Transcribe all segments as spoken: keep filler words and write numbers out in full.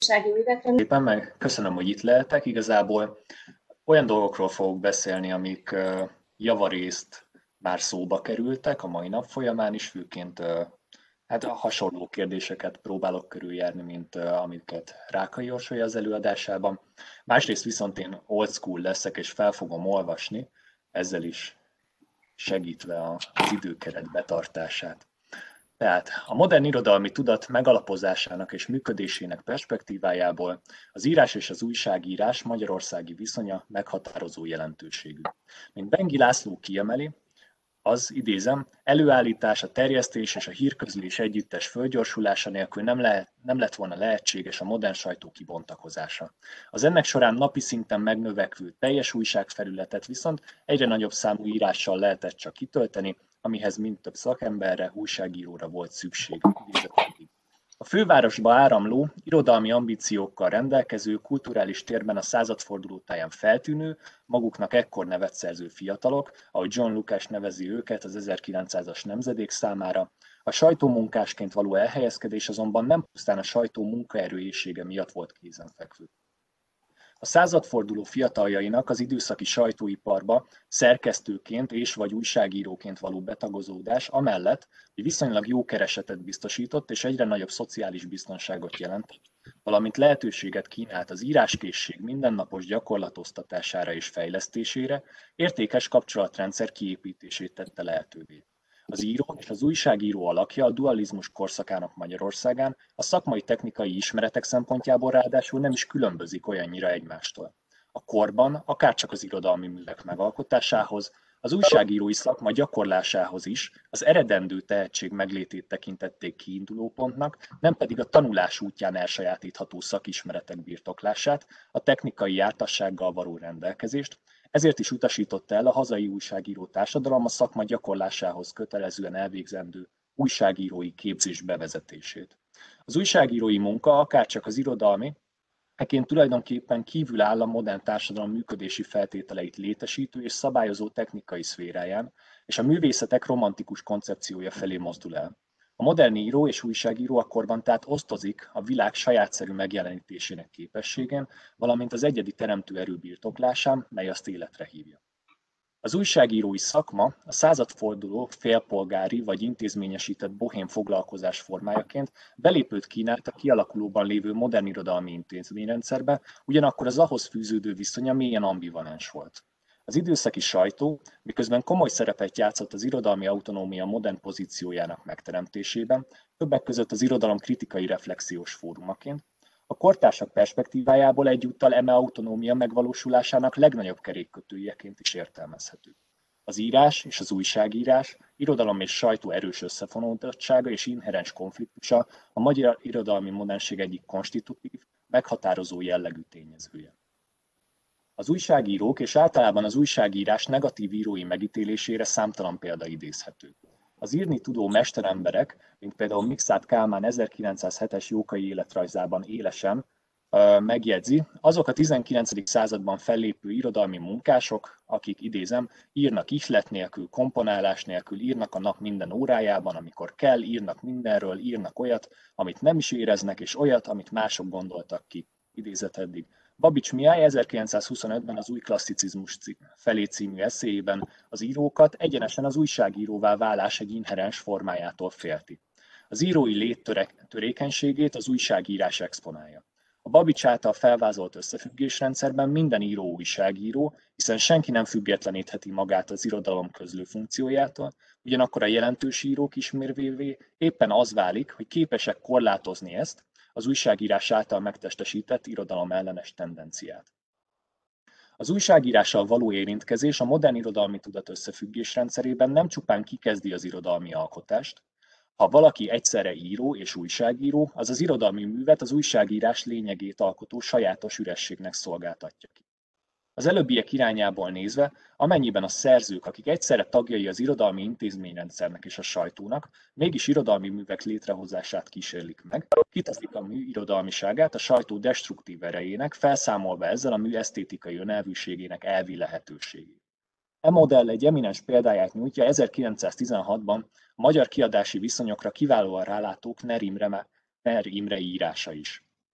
művekre. Éppen meg köszönöm, hogy itt lehetek. Igazából olyan dolgokról fogok beszélni, amik uh, javarészt már szóba kerültek a mai nap folyamán is, főként uh, hát hasonló kérdéseket próbálok körüljárni, mint uh, amiket Rákai Orsolya az előadásában. Másrészt viszont én old school leszek, és fel fogom olvasni, ezzel is segítve az időkeret betartását. Tehát a modern irodalmi tudat megalapozásának és működésének perspektívájából az írás és az újságírás magyarországi viszonya meghatározó jelentőségű. Mint Bengi László kiemeli, az, idézem, előállítás, a terjesztés és a hírközlés együttes fölgyorsulása nélkül nem, lehet, nem lett volna lehetséges a modern sajtó kibontakozása. Az ennek során napi szinten megnövekvő teljes újságfelületet viszont egyre nagyobb számú írással lehetett csak kitölteni, amihez mind több szakemberre, újságíróra volt szükség. A fővárosba áramló, irodalmi ambíciókkal rendelkező, kulturális térben a századforduló táján feltűnő, maguknak ekkor nevet szerző fiatalok, ahogy John Lucas nevezi őket az ezerkilencszázas nemzedék számára, a sajtómunkásként való elhelyezkedés azonban nem pusztán a sajtó munkaerőészsége miatt volt kézenfekvő. A századforduló fiataljainak az időszaki sajtóiparba szerkesztőként és vagy újságíróként való betagozódás amellett, hogy viszonylag jó keresetet biztosított és egyre nagyobb szociális biztonságot jelentett, valamint lehetőséget kínált az íráskészség mindennapos gyakorlatoztatására és fejlesztésére, értékes kapcsolatrendszer kiépítését tette lehetővé. Az író és az újságíró alakja a dualizmus korszakának Magyarországán a szakmai technikai ismeretek szempontjából ráadásul nem is különbözik olyannyira egymástól. A korban, akárcsak az irodalmi művek megalkotásához, az újságírói szakma gyakorlásához is az eredendő tehetség meglétét tekintették kiindulópontnak, nem pedig a tanulás útján elsajátítható szakismeretek birtoklását, a technikai jártassággal való rendelkezést, ezért is utasította el a hazai újságíró társadalom a szakma gyakorlásához kötelezően elvégzendő újságírói képzés bevezetését. Az újságírói munka, akárcsak az irodalmi, ekként tulajdonképpen kívül áll a modern társadalom működési feltételeit létesítő és szabályozó technikai szféráján, és a művészetek romantikus koncepciója felé mozdul el. A modern író és újságíró akkorban tehát osztozik a világ sajátszerű megjelenítésének képességén, valamint az egyedi teremtő erő birtoklásán, mely azt életre hívja. Az újságírói szakma a századforduló félpolgári vagy intézményesített bohém foglalkozás formájaként belépőt kínált a kialakulóban lévő modern irodalmi intézményrendszerbe, ugyanakkor az ahhoz fűződő viszonya mélyen ambivalens volt. Az időszaki sajtó, miközben komoly szerepet játszott az irodalmi autonómia modern pozíciójának megteremtésében, többek között az irodalom kritikai reflexiós fórumaként, a kortársak perspektívájából egyúttal eme autonómia megvalósulásának legnagyobb kerékkötőjeként is értelmezhető. Az írás és az újságírás, irodalom és sajtó erős összefonódottsága és inherens konfliktusa a magyar irodalmi modernség egyik konstitutív, meghatározó jellegű tényezője. Az újságírók és általában az újságírás negatív írói megítélésére számtalan példa idézhető. Az írni tudó mesteremberek, mint például Mikszáth Kálmán ezerkilencszázhetes Jókai életrajzában élesen megjegyzi, azok a tizenkilencedik században fellépő irodalmi munkások, akik, idézem, írnak ihlet nélkül, komponálás nélkül, írnak a nap minden órájában, amikor kell, írnak mindenről, írnak olyat, amit nem is éreznek, és olyat, amit mások gondoltak ki. Idézet eddig. Babics Mihály ezerkilencszázhuszonötben az Új klasszicizmus felé című eszéjében az írókat egyenesen az újságíróvá válás egy inherens formájától félti. Az írói lét törékenységét az újságírás exponálja. A Babics által felvázolt összefüggésrendszerben minden író újságíró, hiszen senki nem függetlenítheti magát az irodalom közlő funkciójától, ugyanakkor a jelentős írók ismérvévé éppen az válik, hogy képesek korlátozni ezt, az újságírás által megtestesített irodalom ellenes tendenciát. Az újságírással való érintkezés a modern irodalmi tudat összefüggés rendszerében nem csupán kikezdi az irodalmi alkotást. Ha valaki egyszerre író és újságíró, az az irodalmi művet az újságírás lényegét alkotó sajátos ürességnek szolgáltatja ki. Az előbbiek irányából nézve, amennyiben a szerzők, akik egyszerre tagjai az irodalmi intézményrendszernek és a sajtónak, mégis irodalmi művek létrehozását kísérlik meg, kiteszik a mű irodalmiságát a sajtó destruktív erejének, felszámolva ezzel a mű esztétikai önelvűségének elvi lehetőségét. E modell egy eminens példáját nyújtja ezerkilencszáztizenhatban a magyar kiadási viszonyokra kiválóan rálátók Ner Imre, Ner Imre írása is.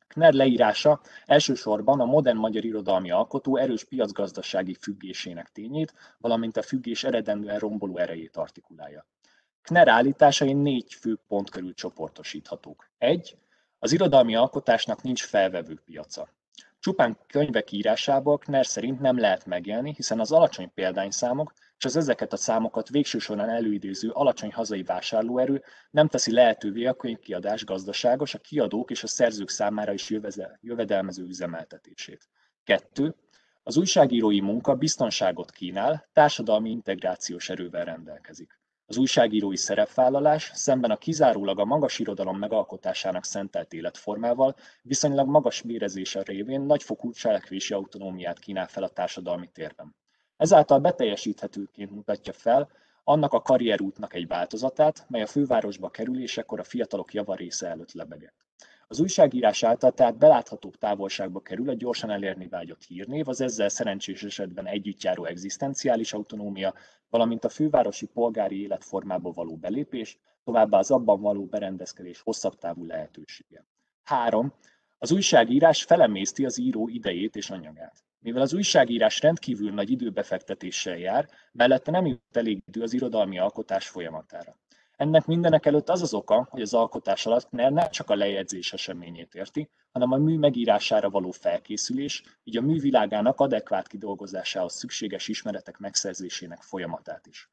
Kner leírása elsősorban a modern magyar irodalmi alkotó erős piacgazdasági függésének tényét, valamint a függés eredendően romboló erejét artikulálja. Kner állításai négy fő pont körül csoportosíthatók. egy. Az irodalmi alkotásnak nincs felvevő piaca. Csupán könyvek írásából Kner szerint nem lehet megélni, hiszen az alacsony példányszámok és az ezeket a számokat végső soron előidéző alacsony hazai vásárlóerő nem teszi lehetővé a könyvkiadás gazdaságos, a kiadók és a szerzők számára is jövedelmező üzemeltetését. kettő. Az újságírói munka biztonságot kínál, társadalmi integrációs erővel rendelkezik. Az újságírói szerepvállalás szemben a kizárólag a magas irodalom megalkotásának szentelt életformával viszonylag magas vérezése révén nagyfokú cselekvési autonómiát kínál fel a társadalmi térben. Ezáltal beteljesíthetőként mutatja fel annak a karrierútnak egy változatát, mely a fővárosba kerülésekor a fiatalok javarésze előtt lebegett. Az újságírás által tehát beláthatóbb távolságba kerül a gyorsan elérni vágyott hírnév, az ezzel szerencsés esetben együtt járó egzisztenciális autonómia, valamint a fővárosi polgári életformába való belépés, továbbá az abban való berendezkedés hosszabb távú lehetősége. három. Az újságírás felemészti az író idejét és anyagát. Mivel az újságírás rendkívül nagy időbefektetéssel jár, mellette nem jut elég idő az irodalmi alkotás folyamatára. Ennek mindenekelőtt az az oka, hogy az alkotás alatt Kner nem csak a lejegyzés eseményét érti, hanem a mű megírására való felkészülés, így a művilágának adekvát kidolgozásához szükséges ismeretek megszerzésének folyamatát is.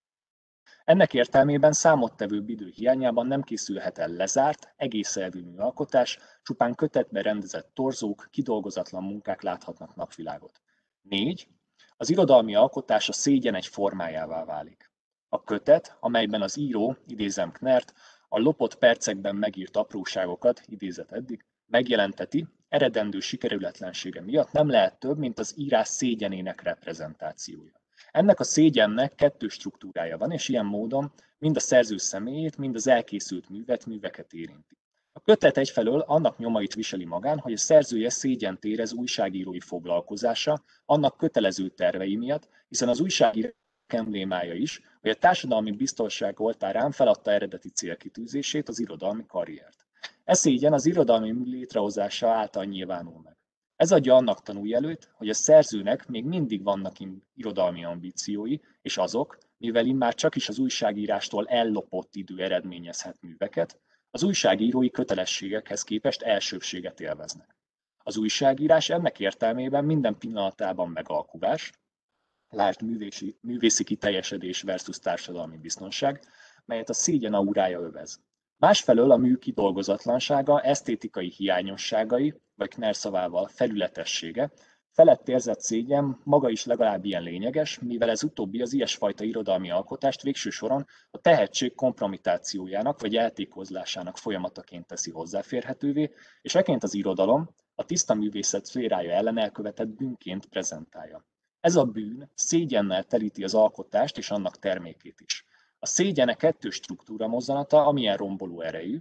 Ennek értelmében számottevőbb idő hiányában nem készülhet el lezárt, egész elvű műalkotás, csupán kötetbe rendezett torzók, kidolgozatlan munkák láthatnak napvilágot. négy. Az irodalmi alkotás a szégyen egy formájává válik. A kötet, amelyben az író, idézem Knert, a lopott percekben megírt apróságokat, idézet eddig, megjelenteti, eredendő sikerületlensége miatt nem lehet több, mint az írás szégyenének reprezentációja. Ennek a szégyennek kettős struktúrája van, és ilyen módon mind a szerző személyét, mind az elkészült művet, műveket érinti. A kötet egyfelől annak nyomait viseli magán, hogy a szerzője szégyent érez újságírói foglalkozása, annak kötelező tervei miatt, hiszen az újságíró emblémája is, hogy a társadalmi biztonság oltárán feladta eredeti célkitűzését, az irodalmi karriert. E szégyen az irodalmi mű létrehozása által nyilvánul meg. Ez adja annak tanújelőt, hogy a szerzőnek még mindig vannak irodalmi ambíciói, és azok, mivel immár csak is az újságírástól ellopott idő eredményezhet műveket, az újságírói kötelességekhez képest elsőbséget élveznek. Az újságírás ennek értelmében minden pillanatában megalkuvás, lásd művészi, művészi kiteljesedés versus társadalmi biztonság, melyet a szégyen aurája övez. Másfelől a mű kidolgozatlansága, esztétikai hiányosságai, vagy Kner szavával felületessége, felett érzett szégyen maga is legalább ilyen lényeges, mivel ez utóbbi az ilyesfajta irodalmi alkotást végső soron a tehetség kompromitációjának vagy eltékozlásának folyamataként teszi hozzáférhetővé, és ekként az irodalom a tiszta művészet szférája ellen elkövetett bűnként prezentálja. Ez a bűn szégyennel telíti az alkotást és annak termékét is. A szégyene kettős struktúra mozzanata, amilyen romboló erejű,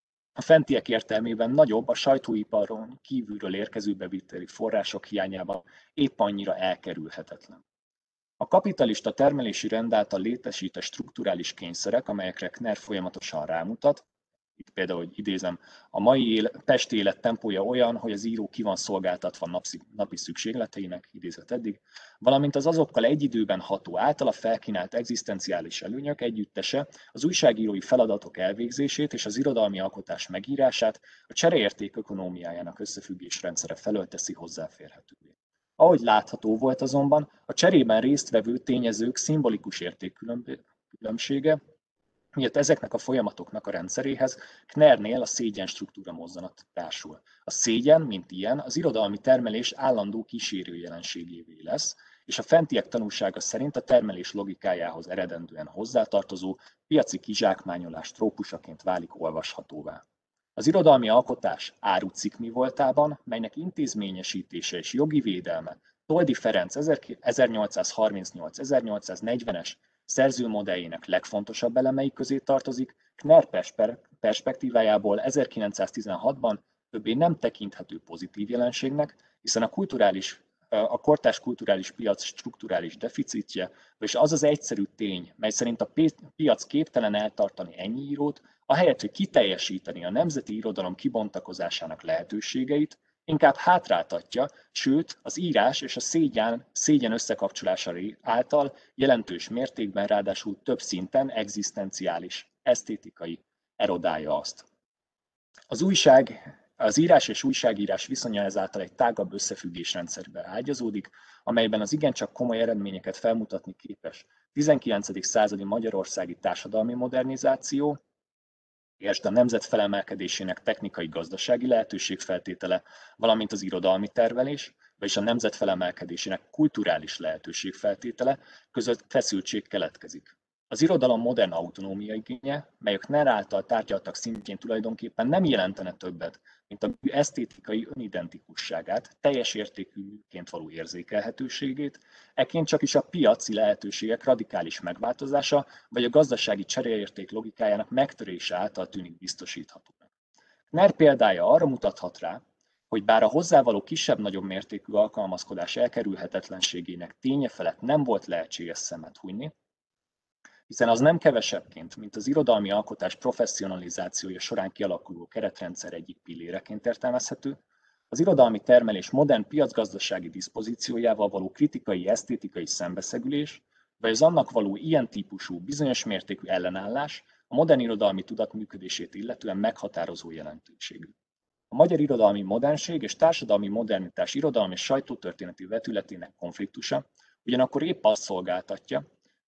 a fentiek értelmében nagyobb, a sajtóiparon kívülről érkező beviteli források hiányában épp annyira elkerülhetetlen. A kapitalista termelési rend által létesített strukturális kényszerek, amelyekre Kner folyamatosan rámutat, itt például, hogy idézem, a mai él, pesti élet tempója olyan, hogy az író ki van szolgáltatva napszi, napi szükségleteinek, idézet eddig, valamint az azokkal egy időben ható általa felkínált egzisztenciális előnyök együttese az újságírói feladatok elvégzését és az irodalmi alkotás megírását a csereérték ökonómiájának összefüggésrendszere felől teszi hozzáférhetővé. Ahogy látható volt azonban, a cserében résztvevő tényezők szimbolikus értékkülönbsége, miatt ezeknek a folyamatoknak a rendszeréhez Knernél a szégyen struktúra mozzanat társul. A szégyen, mint ilyen, az irodalmi termelés állandó kísérő jelenségévé lesz, és a fentiek tanúsága szerint a termelés logikájához eredendően hozzátartozó piaci kizsákmányolás trópusaként válik olvashatóvá. Az irodalmi alkotás árucikk mi voltában, melynek intézményesítése és jogi védelme Toldy Ferenc ezernyolcszázharmincnyolc-ezernyolcszáznegyvenes szerzőmodelljének legfontosabb elemei közé tartozik, Kner perspektívájából ezerkilencszáztizenhatban többé nem tekinthető pozitív jelenségnek, hiszen a kulturális a kortárs kulturális piac strukturális deficitje, és az az egyszerű tény, mely szerint a piac képtelen eltartani ennyi írót, ahelyett, hogy kiteljesíteni a nemzeti irodalom kibontakozásának lehetőségeit, inkább hátráltatja, sőt az írás és a szégyen, szégyen összekapcsolása által jelentős mértékben, ráadásul több szinten egzisztenciális, esztétikai erodálja azt. Az újság, az írás és újságírás viszonya ezáltal egy tágabb összefüggésrendszerbe ágyazódik, amelyben az igencsak komoly eredményeket felmutatni képes tizenkilencedik századi magyarországi társadalmi modernizáció, és a nemzet felemelkedésének technikai-gazdasági lehetőségfeltétele, valamint az irodalmi tervelés, vagyis a nemzet felemelkedésének kulturális lehetőségfeltétele között feszültség keletkezik. Az irodalom modern autonómia igénye, melyek Kner által tárgyaltak szintjén tulajdonképpen nem jelentene többet, mint a mű esztétikai önidentikusságát, teljes értékű műként való érzékelhetőségét, ekként csak is a piaci lehetőségek radikális megváltozása, vagy a gazdasági cseréérték logikájának megtörése által tűnik biztosíthatónak. Kner példája arra mutathat rá, hogy bár a hozzávaló kisebb-nagyobb mértékű alkalmazkodás elkerülhetetlenségének ténye felett nem volt lehetséges szemet hunyni, hiszen az nem kevesebbként, mint az irodalmi alkotás professzionalizációja során kialakuló keretrendszer egyik pilléreként értelmezhető, az irodalmi termelés modern piacgazdasági diszpozíciójával való kritikai, esztétikai szembeszegülés, vagy az annak való ilyen típusú, bizonyos mértékű ellenállás a modern irodalmi tudat működését illetően meghatározó jelentőségű. A magyar irodalmi modernség és társadalmi modernitás irodalmi és sajtótörténeti vetületének konfliktusa ugyanakkor épp azt szolgáltatja,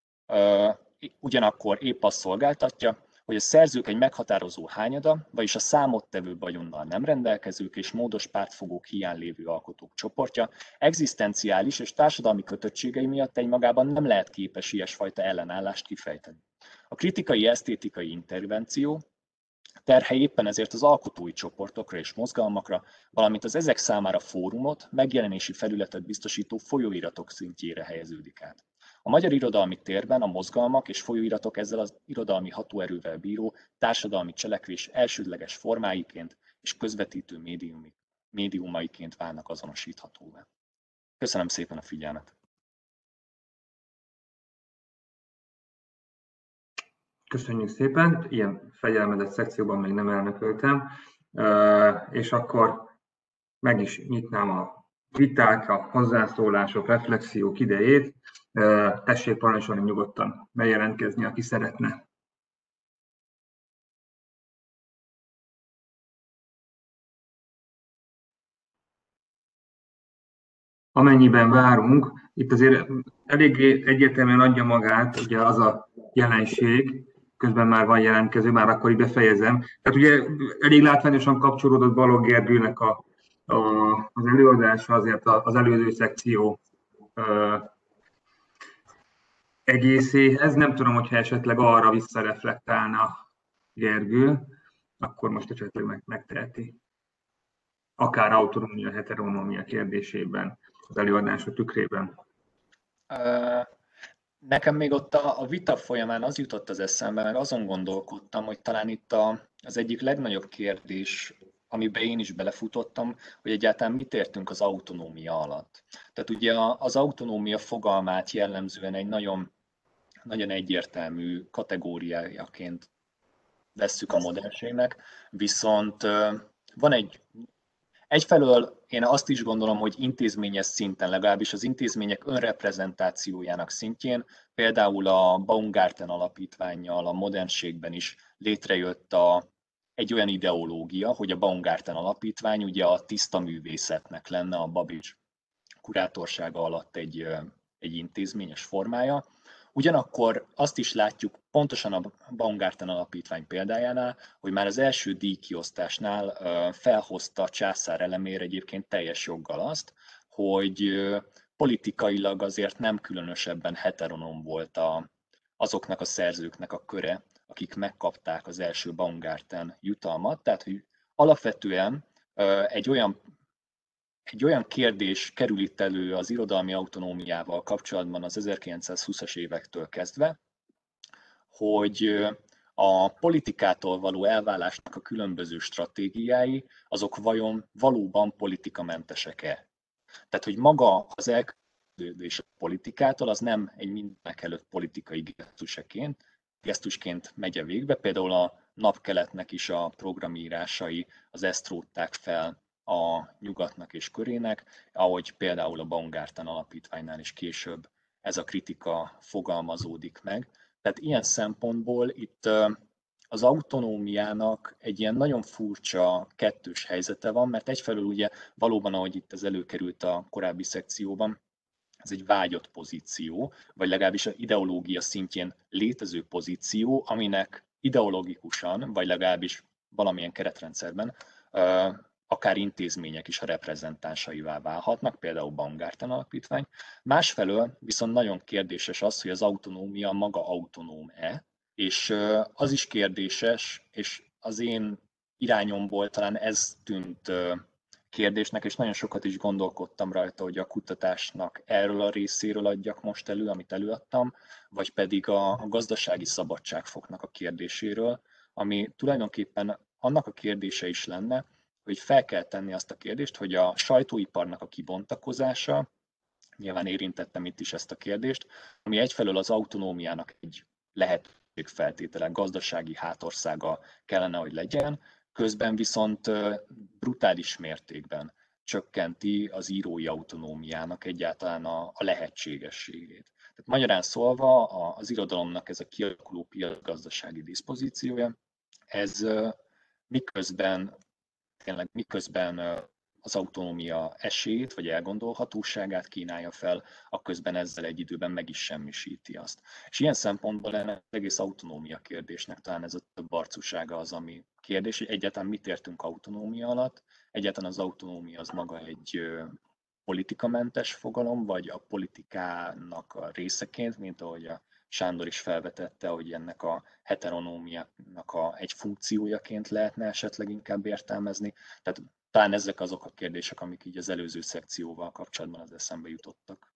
Ugyanakkor épp azt szolgáltatja, hogy a szerzők egy meghatározó hányada, vagyis a számottevő vagyonnal nem rendelkezők és módos pártfogók hiány lévő alkotók csoportja egzisztenciális és társadalmi kötöttségei miatt egymagában nem lehet képes ilyesfajta ellenállást kifejteni. A kritikai esztétikai intervenció terhe éppen ezért az alkotói csoportokra és mozgalmakra, valamint az ezek számára fórumot, megjelenési felületet biztosító folyóiratok szintjére helyeződik át. A magyar irodalmi térben a mozgalmak és folyóiratok ezzel az irodalmi hatóerővel bíró társadalmi cselekvés elsődleges formáiként és közvetítő médiumi, médiumaiként válnak azonosíthatóvá. Köszönöm szépen a figyelmet! Köszönjük szépen, ilyen fegyelmezett szekcióban még nem elnököltem, és akkor meg is nyitnám a viták, a hozzászólások, reflexiók idejét. Tessék parancsolni nyugodtan, bejelentkezni, aki szeretne. Amennyiben várunk, itt azért eléggé egyértelműen adja magát ugye az a jelenség, közben már van jelentkező, már akkor így befejezem. Tehát ugye elég látványosan kapcsolódott Balogh Gergőnek a, a, az előadása azért az előző szekció ö, egészéhez. Nem tudom, hogyha esetleg arra visszareflektálna Gergő, akkor most esetleg meg, megteheti. Akár autonómia, heteronómia kérdésében, az előadása tükrében. Uh... Nekem még ott a, a vita folyamán az jutott az eszembe, meg azon gondolkodtam, hogy talán itt a, az egyik legnagyobb kérdés, amiben én is belefutottam, hogy egyáltalán mit értünk az autonómia alatt. Tehát ugye az autonómia fogalmát jellemzően egy nagyon, nagyon egyértelmű kategóriájaként vesszük a modernségnek, viszont van egy Egyfelől én azt is gondolom, hogy intézményes szinten, legalábbis az intézmények önreprezentációjának szintjén, például a Baumgarten alapítvánnyal a modernségben is létrejött a, egy olyan ideológia, hogy a Baumgarten alapítvány ugye a tiszta művészetnek lenne a Babbage kurátorsága alatt egy, egy intézményes formája. Ugyanakkor azt is látjuk pontosan a Baumgarten alapítvány példájánál, hogy már az első díjkiosztásnál felhozta császár elemér egyébként teljes joggal azt, hogy politikailag azért nem különösebben heteronom volt a, azoknak a szerzőknek a köre, akik megkapták az első Baumgarten jutalmat. Tehát, hogy alapvetően egy olyan Egy olyan kérdés kerül itt elő az irodalmi autonómiával kapcsolatban az ezerkilencszázhúszas évektől kezdve, hogy a politikától való elválásnak a különböző stratégiái, azok vajon valóban politikamentesek-e? Tehát, hogy maga az elköteleződés a politikától, az nem egy mindenek előtt politikai gesztusaként, gesztusként megy a végbe. Például a napkeletnek is a programírásai az ezt rótták fel a nyugatnak és körének, ahogy például a Baumgarten alapítványnál is később ez a kritika fogalmazódik meg. Tehát ilyen szempontból itt az autonómiának egy ilyen nagyon furcsa kettős helyzete van, mert egyfelől ugye valóban, ahogy itt ez előkerült a korábbi szekcióban, ez egy vágyott pozíció, vagy legalábbis az ideológia szintjén létező pozíció, aminek ideológikusan, vagy legalábbis valamilyen keretrendszerben akár intézmények is a reprezentánsaivá válhatnak, például Baumgarten alapítvány. Másfelől viszont nagyon kérdéses az, hogy az autonómia maga autonóm-e, és az is kérdéses, és az én irányomból talán ez tűnt kérdésnek, és nagyon sokat is gondolkodtam rajta, hogy a kutatásnak erről a részéről adjak most elő, amit előadtam, vagy pedig a, a gazdasági szabadságfoknak a kérdéséről, ami tulajdonképpen annak a kérdése is lenne, hogy fel kell tenni azt a kérdést, hogy a sajtóiparnak a kibontakozása, nyilván érintettem itt is ezt a kérdést, ami egyfelől az autonómiának egy lehetőségfeltétele, gazdasági hátországa kellene, hogy legyen, közben viszont brutális mértékben csökkenti az írói autonómiának egyáltalán a, a lehetségességét. Tehát magyarán szólva az irodalomnak ez a kialakuló piacgazdasági diszpozíciója, ez miközben tényleg miközben az autonómia esélyét vagy elgondolhatóságát kínálja fel, akközben ezzel egy időben meg is semmisíti azt. És ilyen szempontból lenne az egész autonómia kérdésnek talán ez a több arcúsága az, ami kérdés, hogy egyáltalán mit értünk autonómia alatt, egyáltalán az autonómia az maga egy politikamentes fogalom, vagy a politikának a részeként, mint ahogy a Sándor is felvetette, hogy ennek a heteronómiának a, egy funkciójaként lehetne esetleg inkább értelmezni. Tehát talán ezek azok a kérdések, amik így az előző szekcióval kapcsolatban az eszembe jutottak.